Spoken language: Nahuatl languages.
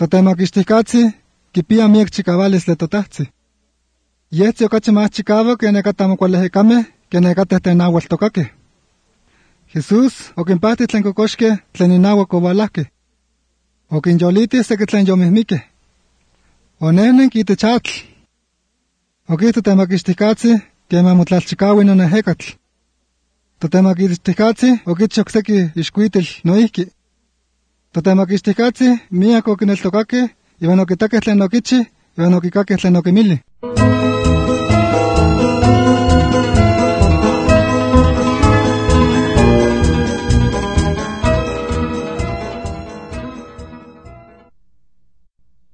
Totemakixtijkatzi kipia miek chikavalistli totajtzi. Yetzi okachi más chikavak kenekateh mokualejekameh kenekateh tenaualtokakeh. Jesús okinpahti tlen kokoxkeh tlen inauak owalahkeh. Okinyoliti seki tlen yomihmikeh. Onehnenki itech atl. Okihto temakixtijkatzi kema motlalchikaui nonehekatl. Totemakixtijkatzi okichi okseki ixkuitil noihki. Totemakixtijkatzi miak okineltokakeh iwan okitakeh tlen okichi iwan okikakeh tlen okimili.